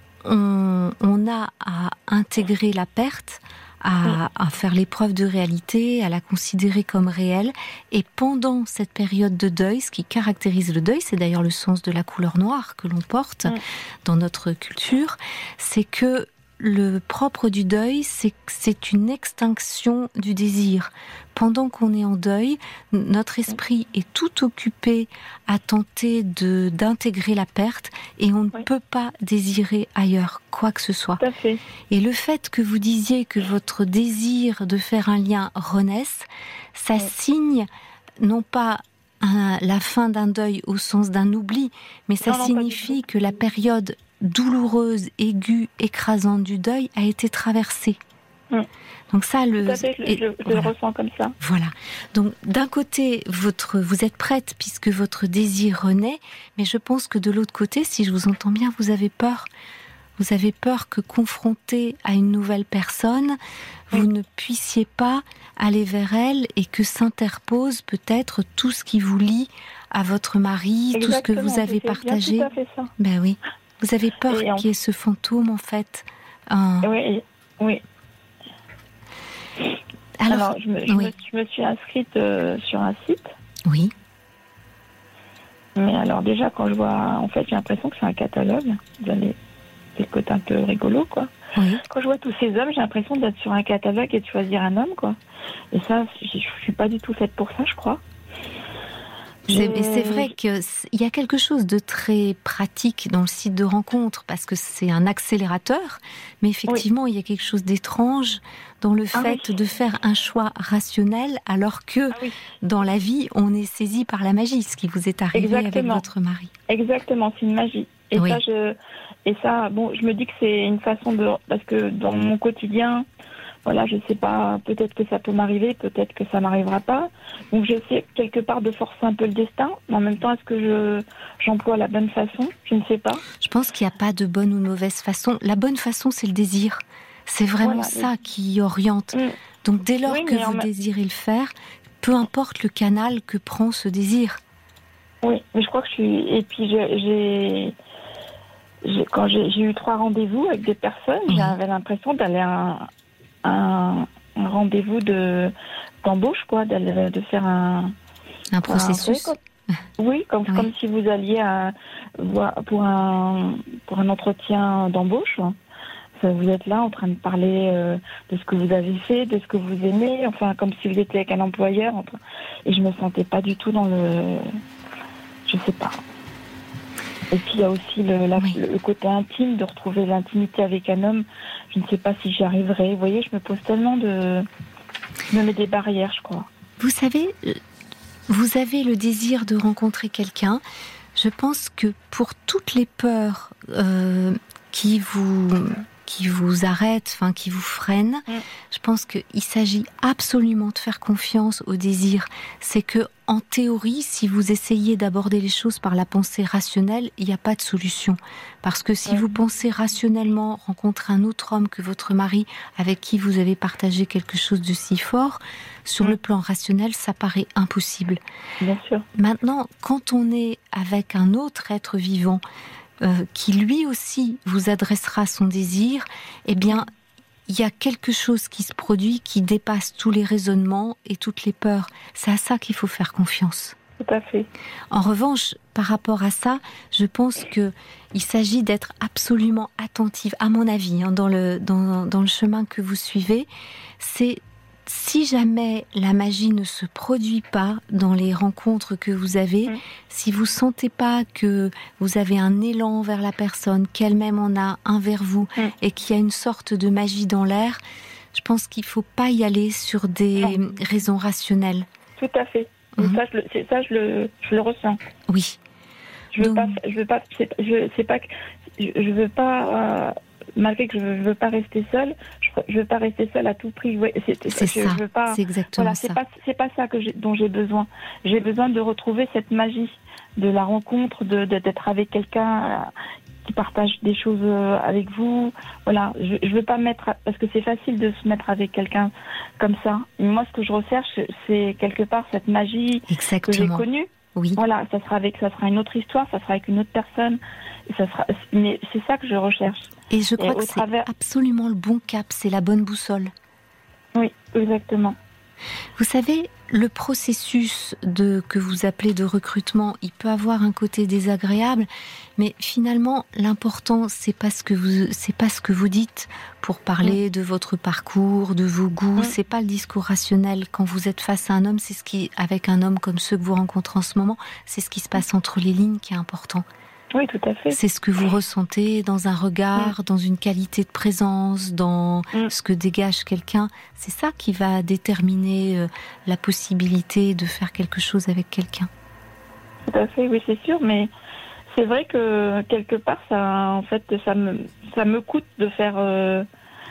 On, on a à intégrer la perte, à, à faire l'épreuve de réalité, à la considérer comme réelle. Et pendant cette période de deuil, ce qui caractérise le deuil, c'est d'ailleurs le sens de la couleur noire que l'on porte mmh. dans notre culture, c'est que le propre du deuil, c'est que c'est une extinction du désir. Pendant qu'on est en deuil, notre esprit est tout occupé à tenter de, d'intégrer la perte et on ne oui. peut pas désirer ailleurs quoi que ce soit. Tout à fait. Et le fait que vous disiez que votre désir de faire un lien renaisse, ça oui. signe non pas un, la fin d'un deuil au sens d'un oubli, mais ça non, signifie non, que la période douloureuse, aiguë, écrasante du deuil a été traversée. Mmh. Donc ça, le, Tout à fait, je, et, je, je voilà. le ressens comme ça. Voilà. Donc d'un côté, votre, vous êtes prête puisque votre désir renaît, mais je pense que de l'autre côté, si je vous entends bien, vous avez peur. Vous avez peur que, confronté à une nouvelle personne, vous mmh. ne puissiez pas aller vers elle et que s'interpose peut-être tout ce qui vous lie à votre mari, Exactement, tout ce que vous avez partagé. Bien tout à fait ça. Ben oui. Vous avez peur et qu'il y ait ce fantôme, en fait. Un... Oui, oui. Alors, Alors je, me, je, oui. me, je me suis inscrite euh, sur un site. Oui. Mais alors déjà, quand je vois... En fait, j'ai l'impression que c'est un catalogue. Vous avez des côtés un peu rigolo, quoi. Oui. Quand je vois tous ces hommes, j'ai l'impression d'être sur un catalogue et de choisir un homme, quoi. Et ça, je ne suis pas du tout faite pour ça, je crois. C'est, et c'est vrai qu'il y a quelque chose de très pratique dans le site de rencontre parce que c'est un accélérateur, mais effectivement, oui. il y a quelque chose d'étrange dans le fait ah oui. de faire un choix rationnel alors que ah oui. dans la vie, on est saisi par la magie, ce qui vous est arrivé Exactement. avec votre mari. Exactement, c'est une magie. Et oui. ça, je, et ça, bon, je me dis que c'est une façon de... Parce que dans mon quotidien... Voilà, je sais pas, peut-être que ça peut m'arriver, peut-être que ça m'arrivera pas. Donc j'essaie quelque part de forcer un peu le destin, mais en même temps, est-ce que je j'emploie la bonne façon ? Je ne sais pas. Je pense qu'il n'y a pas de bonne ou de mauvaise façon. La bonne façon, c'est le désir. C'est vraiment voilà, ça oui. qui oriente. Mmh. Donc dès lors oui, que vous même... désirez le faire, peu importe le canal que prend ce désir. Oui, mais je crois que je suis... Et puis j'ai... j'ai... j'ai... Quand j'ai... j'ai eu trois rendez-vous avec des personnes, mmh. j'avais l'impression d'aller à un... Un, un rendez-vous de d'embauche, quoi, de, de faire un un processus. Un, oui, comme oui. comme si vous alliez à, pour un pour un entretien d'embauche. Vous êtes là en train de parler euh, de ce que vous avez fait, de ce que vous aimez, enfin comme si vous étiez avec un employeur. Enfin, et je me sentais pas du tout dans le, je sais pas. Et puis il y a aussi le, la, oui. le côté intime, de retrouver l'intimité avec un homme. Je ne sais pas si j'y arriverai. Vous voyez, je me pose tellement de... Je me mets des barrières, je crois. Vous savez, vous avez le désir de rencontrer quelqu'un. Je pense que pour toutes les peurs euh, qui vous... qui vous arrête, enfin qui vous freine, mmh. je pense qu'il s'agit absolument de faire confiance au désir. C'est que, en théorie, si vous essayez d'aborder les choses par la pensée rationnelle, il n'y a pas de solution. Parce que si mmh. vous pensez rationnellement rencontrer un autre homme que votre mari, avec qui vous avez partagé quelque chose de si fort, sur mmh. le plan rationnel, ça paraît impossible. Bien sûr. Maintenant, quand on est avec un autre être vivant, Euh, qui lui aussi vous adressera son désir, eh bien, il y a quelque chose qui se produit qui dépasse tous les raisonnements et toutes les peurs. C'est à ça qu'il faut faire confiance. Tout à fait. En revanche, par rapport à ça, je pense qu'il s'agit d'être absolument attentive, à mon avis, hein, dans le, dans, dans le chemin que vous suivez, c'est si jamais la magie ne se produit pas dans les rencontres que vous avez, mmh. si vous sentez pas que vous avez un élan vers la personne, qu'elle-même en a un vers vous, mmh. et qu'il y a une sorte de magie dans l'air, je pense qu'il faut pas y aller sur des mmh. raisons rationnelles. Tout à fait. Mmh. Ça, je le, c'est, ça je, le, je le ressens. Oui. Je veux Donc... pas, je veux pas, c'est, je, c'est pas que, je, je veux pas, euh, malgré que je veux, je veux pas rester seule, je, je veux pas rester seule à tout prix. Ouais, c'est, c'est je, ça. Je veux pas, c'est exactement voilà, ça. c'est pas, c'est pas ça que j'ai, dont j'ai besoin. J'ai besoin de retrouver cette magie de la rencontre, de, de d'être avec quelqu'un euh, qui partage des choses euh, avec vous. Voilà, je, je veux pas mettre, parce que c'est facile de se mettre avec quelqu'un comme ça. Mais moi, ce que je recherche, c'est quelque part cette magie exactement. que j'ai connue. Oui. Voilà, ça sera avec, ça sera une autre histoire, ça sera avec une autre personne. Et ça sera, mais c'est ça que je recherche. Et je crois et que travers... c'est absolument le bon cap, c'est la bonne boussole. Oui, exactement. Vous savez, le processus de, que vous appelez de recrutement, il peut avoir un côté désagréable, mais finalement, l'important, c'est pas ce que vous, c'est pas ce que vous dites pour parler mmh. de votre parcours, de vos goûts. Mmh. C'est pas le discours rationnel. Quand vous êtes face à un homme, c'est ce qui, avec un homme comme ceux que vous rencontrez en ce moment, c'est ce qui se passe entre les lignes qui est important. Oui, tout à fait. C'est ce que vous ressentez dans un regard, mmh. dans une qualité de présence, dans mmh. ce que dégage quelqu'un. C'est ça qui va déterminer euh, la possibilité de faire quelque chose avec quelqu'un. Tout à fait, oui, c'est sûr, mais c'est vrai que quelque part, ça, en fait, ça me, ça me coûte de faire, euh,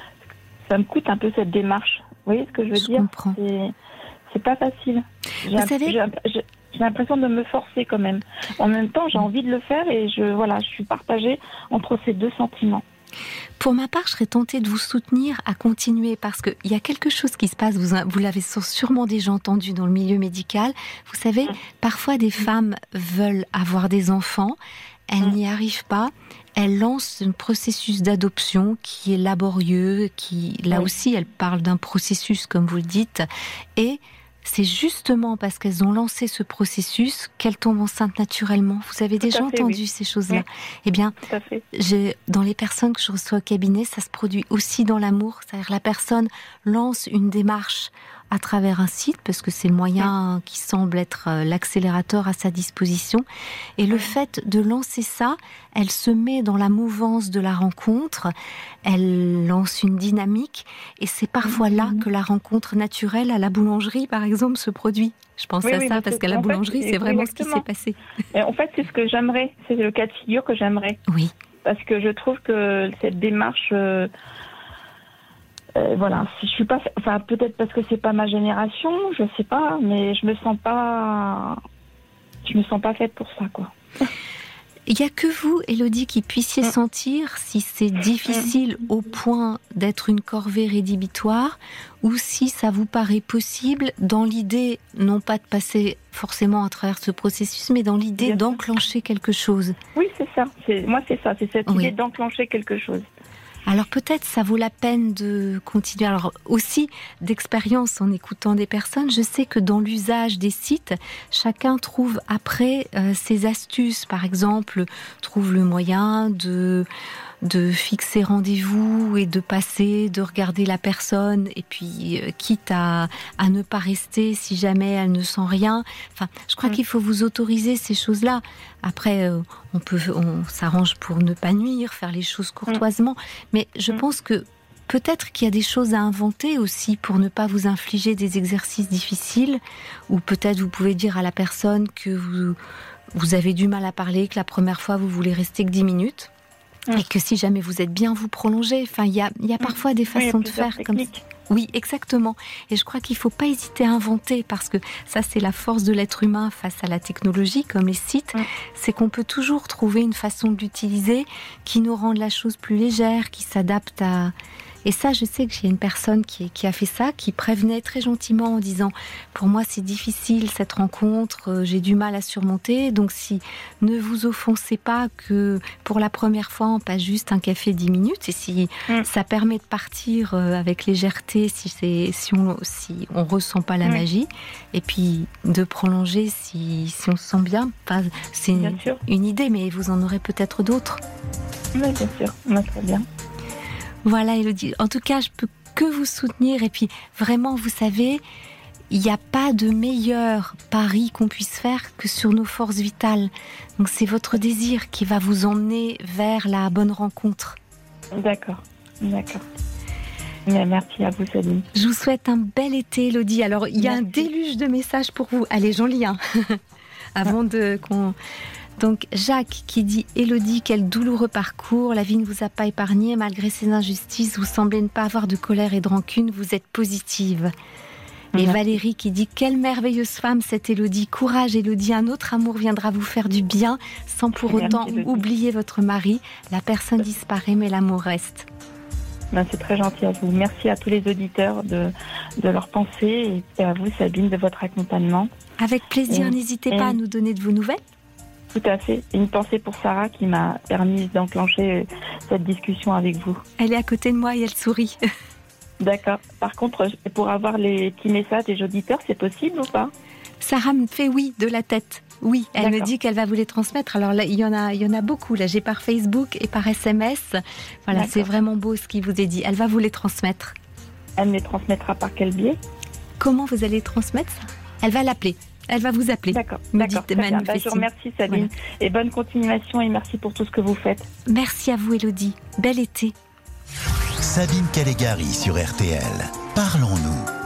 ça me coûte un peu cette démarche. Vous voyez ce que je veux je dire ? Je comprends. C'est, c'est pas facile. J'ai vous un, savez. J'ai, j'ai, J'ai l'impression de me forcer quand même. En même temps, j'ai envie de le faire et je, voilà, je suis partagée entre ces deux sentiments. Pour ma part, je serais tentée de vous soutenir à continuer parce qu'il y a quelque chose qui se passe, vous, vous l'avez sûrement déjà entendu dans le milieu médical. Vous savez, parfois des femmes veulent avoir des enfants, elles n'y arrivent pas, elles lancent un processus d'adoption qui est laborieux, qui, là oui. aussi, elles parlent d'un processus, comme vous le dites, et c'est justement parce qu'elles ont lancé ce processus qu'elles tombent enceintes naturellement. Vous avez Tout déjà fait, entendu oui. ces choses-là. Oui. Eh bien, Tout à fait. j'ai, dans les personnes que je reçois au cabinet, ça se produit aussi dans l'amour. C'est-à-dire la personne lance une démarche à travers un site, parce que c'est le moyen oui. qui semble être l'accélérateur à sa disposition. Et le oui. fait de lancer ça, elle se met dans la mouvance de la rencontre, elle lance une dynamique, et c'est parfois mmh. là que la rencontre naturelle à la boulangerie, par exemple, se produit. Je pense oui, à oui, ça, parce qu'à la boulangerie, fait, c'est vraiment exactement. ce qui s'est passé. Et en fait, c'est ce que j'aimerais, c'est le cas de figure que j'aimerais. Oui. Parce que je trouve que cette démarche... Euh, Euh, voilà, si je suis pas, enfin peut-être parce que c'est pas ma génération, je sais pas, mais je me sens pas, je me sens pas faite pour ça, quoi. Il y a que vous, Élodie, qui puissiez mmh. sentir si c'est difficile mmh. au point d'être une corvée rédhibitoire ou si ça vous paraît possible dans l'idée, non pas de passer forcément à travers ce processus, mais dans l'idée Bien d'enclencher sûr. quelque chose. Oui, c'est ça. C'est, moi, c'est ça. C'est cette oui. idée d'enclencher quelque chose. Alors peut-être ça vaut la peine de continuer. Alors aussi d'expérience en écoutant des personnes, je sais que dans l'usage des sites, chacun trouve après euh, ses astuces. Par exemple, trouve le moyen de de fixer rendez-vous et de passer, de regarder la personne et puis euh, quitte à, à ne pas rester si jamais elle ne sent rien. Enfin, je crois mmh. qu'il faut vous autoriser ces choses-là. Après, euh, on peut, on s'arrange pour ne pas nuire, faire les choses courtoisement. Mmh. Mais je mmh. pense que peut-être qu'il y a des choses à inventer aussi pour ne pas vous infliger des exercices difficiles, ou peut-être vous pouvez dire à la personne que vous, vous avez du mal à parler, que la première fois vous voulez rester que dix minutes. Mmh. Et que si jamais vous êtes bien, vous prolongez. Enfin, il y a, il y a parfois des façons oui, de faire comme ça. Oui, exactement. Et je crois qu'il ne faut pas hésiter à inventer, parce que ça, c'est la force de l'être humain face à la technologie, comme les sites. Mmh. C'est qu'on peut toujours trouver une façon de l'utiliser qui nous rende la chose plus légère, qui s'adapte à... Et ça, je sais que j'ai une personne qui, qui a fait ça, qui prévenait très gentiment en disant « Pour moi, c'est difficile cette rencontre, j'ai du mal à surmonter. Donc, si ne vous offensez pas que pour la première fois, on passe juste un café dix minutes. Et si mmh. ça permet de partir avec légèreté, si, c'est, si on si on ressent pas la mmh. magie, et puis de prolonger si, si on se sent bien. Enfin, c'est une, une idée, mais vous en aurez peut-être d'autres. Oui, bien sûr. Moi, très bien. Voilà, Élodie. En tout cas, je peux que vous soutenir. Et puis, vraiment, vous savez, il n'y a pas de meilleur pari qu'on puisse faire que sur nos forces vitales. Donc, c'est votre désir qui va vous emmener vers la bonne rencontre. D'accord, d'accord. Merci à vous, Sabine. Je vous souhaite un bel été, Élodie. Alors, il y a Merci. un déluge de messages pour vous. Allez, j'en lis un. Avant de qu'on... Donc Jacques qui dit « Élodie, quel douloureux parcours, la vie ne vous a pas épargné, malgré ces injustices, vous semblez ne pas avoir de colère et de rancune, vous êtes positive. » Et Valérie qui dit « Quelle merveilleuse femme cette Élodie, courage Élodie, un autre amour viendra vous faire du bien, sans pour autant oublier votre mari, la personne disparaît mais l'amour reste. » Ben, c'est très gentil à vous. Merci à tous les auditeurs de, de leur pensée et à vous, Sabine, de votre accompagnement. Avec plaisir, et, n'hésitez et... pas à nous donner de vos nouvelles. Tout à fait. Une pensée pour Sarah qui m'a permis d'enclencher cette discussion avec vous. Elle est à côté de moi et elle sourit. D'accord. Par contre, pour avoir les petits messages des auditeurs, c'est possible ou pas ? Sarah me fait oui de la tête. Oui, elle D'accord. me dit qu'elle va vous les transmettre. Alors là, il y en a, il y en a beaucoup. Là, j'ai par Facebook et par S M S. Voilà, D'accord. c'est vraiment beau ce qu'il vous est dit. Elle va vous les transmettre. Elle me les transmettra par quel biais ? Comment vous allez les transmettre ça ? Elle va l'appeler. Elle va vous appeler. D'accord, d'accord. Très bien. Bah, je vous remercie, Sabine. Voilà. Et bonne continuation et merci pour tout ce que vous faites. Merci à vous, Élodie. Bel été. Sabine Calegari sur R T L. Parlons-nous.